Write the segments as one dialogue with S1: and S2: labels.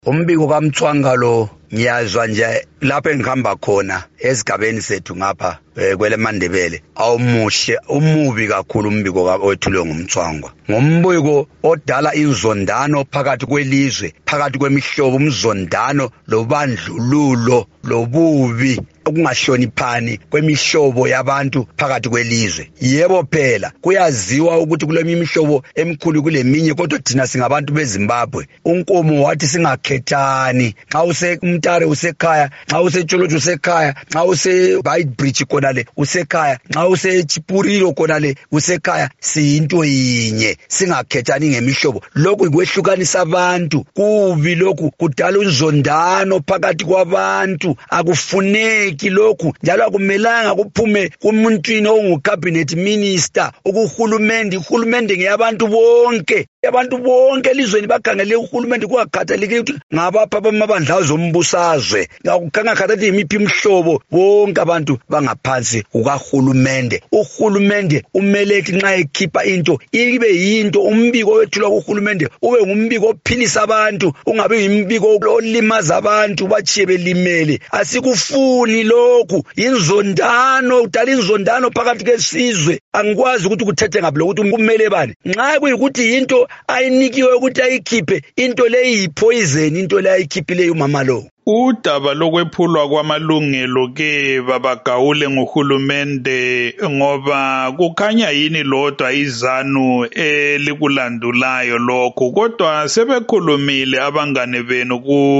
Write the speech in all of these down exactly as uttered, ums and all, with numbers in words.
S1: Umbiko kaMthwanga lo ngiyazwa nje lapho engihamba khona esigabeni sethu ngapha kwele Mandebele awumuhle umubi kakhulu umbiko wethulwe ngumthwangwa ngombiko odala inzondano phakathi kwelizwe phakathi kwemihlobo umzondano lobandlululo lobubi ukungahloniphani kwemihlobo yabantu phakathi kwelizwe. Yebo phela kuyaziwa ukuthi kuleminye imihlobo emkhulu kuleminye kodwa thina singabantu beZimbabwe unkomo wathi singakhethani xa use umtare usekhaya xa use Tsholotsho usekhaya xa use Beitbridge khona le usekhaya xa use Chipurilo khona le usekhaya siyinto yinye singakhethani ngemihlobo. Lokhu ikwehlukanisa abantu kubi lokhu kudala unzondano phakathi kwabantu akufuneki lokhu njalo akumelanga kuphume kumuntwini ongucabinet minister ukuhulumende uhulumende ngeyabantu bonke abantu bonke elizweni bakhangele uhulumende kungakhathaleki ukuthi ngabapha abamabandla zombusazwe ngakukangakhathaleki imiphi imihlobo bonke abantu bangaphansi ukahulumende. Uhulumende umele ethi nxa ekhipha into ibe yinto umbiko wethulwa kuhulumende ube ngumbiko ophilisa abantu ungabe yimbiko olimaza abantu bachiye belimele. Asikufuni lokhu inzondano udala inzondano phakathi kwesizwe. Angikwazi ukuthi kuthethe ngaphi lokuthi kumele bani nxa kuyikuthi into ayinikiwe ukuthi ayikhiphe into leyi poison into leyi ayikhiphileyo umama lo.
S2: Udaba lokwephulwa kwamalungelo ke babagawule ngohulumende ngoba kukhanya yini lodwa izanu elikulandulayo lokho kodwa sebekhulumile abangane benu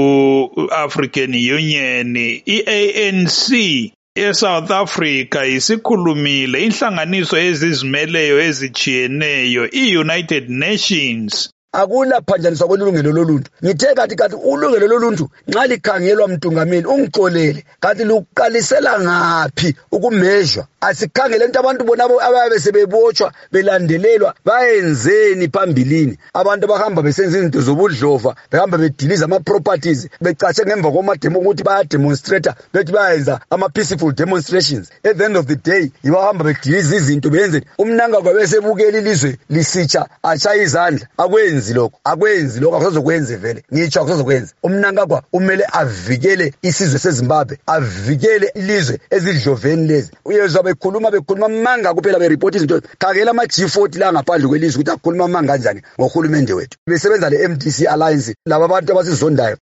S2: ku African Union i-A N C eSouth Africa isikhulumile inhlanganiso ezizimeleyo ezijiyeneyo i-United Nations
S1: akula phanjaniswa kwelungelo loluntu. Ngithe kathi kathi ulungelo loluntu nxa likhangelwa mntungameli ungixolele kathi luqalisela ngaphi ukumezwa asikhangele into abantu bonabo ababe sebebotshwa belandelelwa bayenzeni phambilini abantu bahamba besenza izinto zobudlova behamba bediliza ama properties becatshe ngemva komademo ukuthi baya demonstrate bethi bayenza ama peaceful demonstrations. At the end of the day ibahamba bediliza izinto benze umnanga kwabesebukela ilizwe lisitsha ashaya izandla akwenzi lokho akwenzi lokho akuzokwenza vele ngitsho akuzokwenza. Umnanga kwa umele avikele isizwe seZimbabwe avikele ilizwe ezidloveni lezi uyezwa bekhuluma bekhuluma manga kuphela be report izinto khangela ama G forty la ngaphandle kwelizwe ukuthi akhuluma manga kanjani ngohulumende wethu besebenza le M D C alliance laba bantu abasizondayo